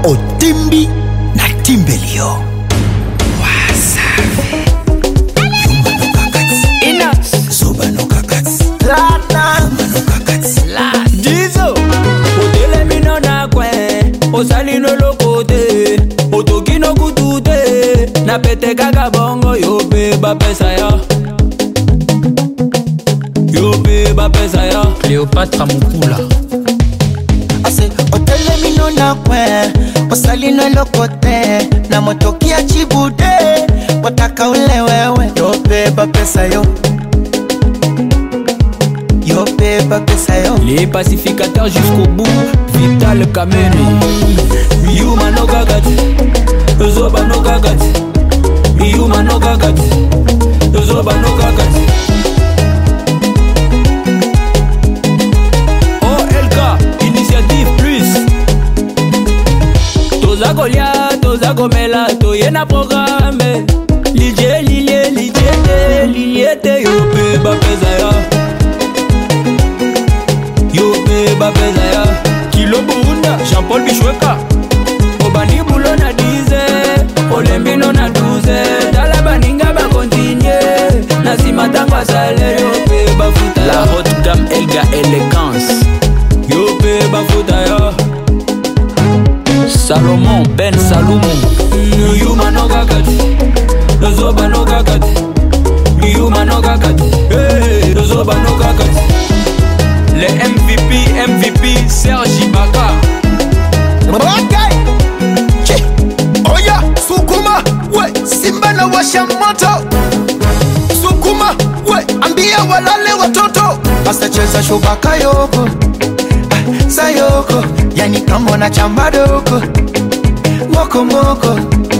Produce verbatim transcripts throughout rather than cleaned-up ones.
Otimbi na Timbelio. Wasafi. Yuma no kakati. Ina. Zoba no kakati. Lata. Yuma no kakati. La. Dizo. Odele mino na kwe. Osali no lokote. Otoki no kutute. Na pete kaka bongo. Yope ba pesa ya. Yope ba pesa ya. Cléopatra Mukula. Ase otele mino na kwe. Osali no lokote. Na motokia chibude. Wataka ule wewe. Yope ba pesa yo. Yope ba pesa yo. Les pacificateurs jusqu'au bout. Vital Kameni. Yuma no kakati. Zoba no kakati. Yuma no kakati. Zoba no kakati. O L K Initiative Plus. Toza kolia, toza komela, toye na programme. Lilie, lilie, lilie, lilie te yope ba pesa ya. Yope ba pesa ya. Kilo Burunda, Jean-Paul Bichweka. Obani bulo na dize, olembino na douze. Tala baninga ba continue, na simatangwa sale yope ba futa. La haute gamme Elga Elegance. Yope ba futa ya. Salomon Ben Salomon. Yuma no kakati. Zoba no kakati. Yuma no kakati. Hey, Zoba no kakati. Le M V P, M V P, Serge Ibaka. Ok. Chi. Oya, Sukuma. We, Simba na washa moto. Sukuma. We, ambia walale watoto. Basta cheza shubaka yoko. Ah, sayoko. Yani kama na chamba doko. Moko moko.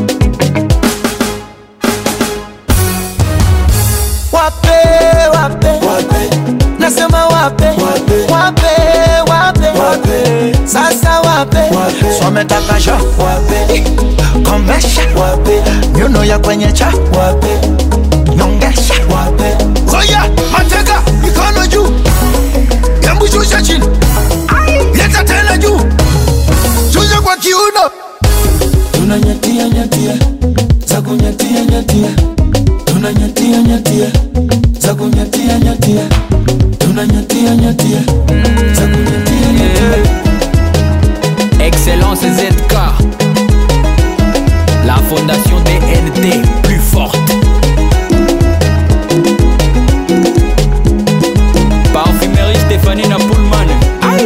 Wape, wape. Wape. Nasema wape. Wape. Wape, wape. Wape. Sasa wape. Wape. Swameta sho. Wape. Komesha. Wape. Nyuno ya kwenye cha. Wape. Nyongesha. Wape. Oya, mateka, mikono juu. Yambu shusha chini. Leta tena juu. Shusha kwa kiuno. Tunanyatia nyatia. Za kunyatia nyatia. Tunanyatia nyatia. Za kunyatia nyatia. Tunanyatia nyatia. Za kunyatia nyatia. Excellence Z K. La fondation D N T plus forte. Parfumerie Stéphanie Napoulman. Aïe.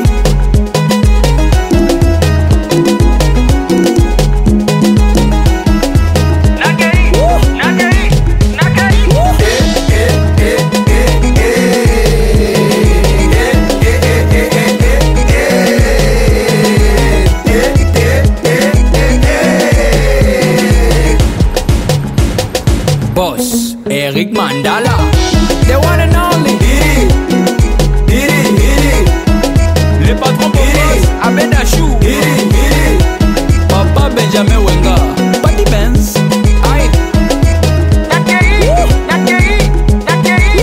Boss, Eric Mandala, the one and only. Diri, Diri, Diri. Le patron Boss, Abed Achou. Diri, Diri. Papa Benjamin Wenga, Patty Benz. Aïe. Nakeri, Nakeri, Nakeri.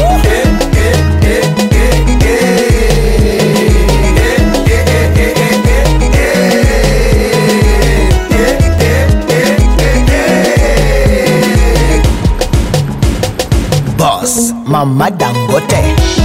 Boss, Mama Dangote.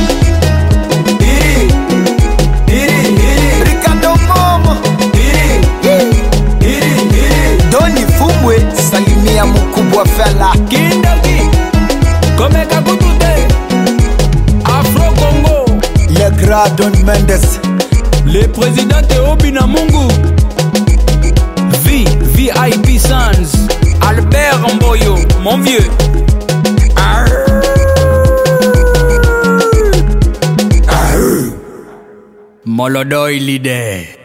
Diri, Diri, Diri. Ricardo Momo. Diri, Diri, Diri. Doni Fumwe, salimia mkubwa fella. Kindaki, Komeka Kutute. Afro Congo. Le grand Don Mendes. Le président Théo Binamungu. V, V I P Sans. Albert Mboyo, mon vieux. Molodoy leader.